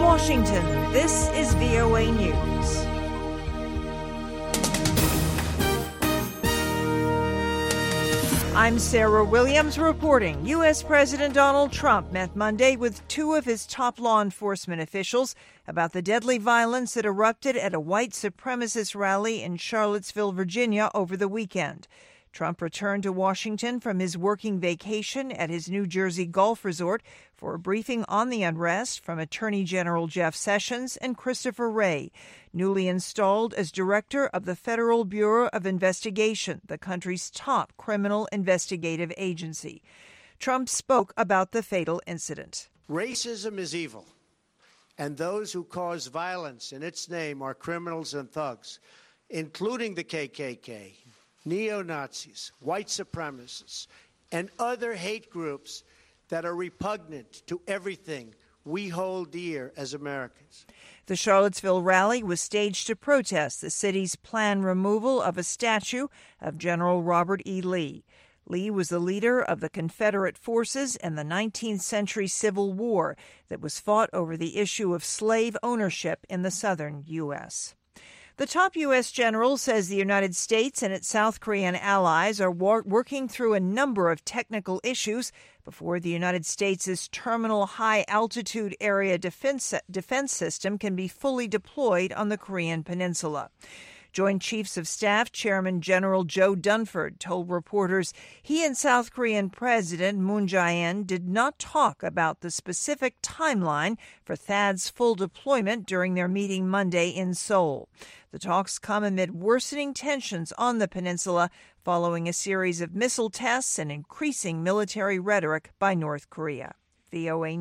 Washington, this is VOA News. I'm Sarah Williams reporting. U.S. President Donald Trump met Monday with two of his top law enforcement officials about the deadly violence that erupted at a white supremacist rally in Charlottesville, Virginia over the weekend. Trump returned to Washington from his working vacation at his New Jersey golf resort for a briefing on the unrest from Attorney General Jeff Sessions and Christopher Wray, newly installed as director of the Federal Bureau of Investigation, the country's top criminal investigative agency. Trump spoke about the fatal incident. Racism is evil, and those who cause violence in its name are criminals and thugs, including the KKK. Neo-Nazis, white supremacists, and other hate groups that are repugnant to everything we hold dear as Americans. The Charlottesville rally was staged to protest the city's planned removal of a statue of General Robert E. Lee. Lee was the leader of the Confederate forces in the 19th century Civil War that was fought over the issue of slave ownership in the southern U.S. The top U.S. general says the United States and its South Korean allies are working through a number of technical issues before the United States' Terminal High Altitude Area Defense System can be fully deployed on the Korean Peninsula. Joint Chiefs of Staff Chairman General Joe Dunford told reporters he and South Korean President Moon Jae-in did not talk about the specific timeline for THAAD's full deployment during their meeting Monday in Seoul. The talks come amid worsening tensions on the peninsula following a series of missile tests and increasing military rhetoric by North Korea. VOA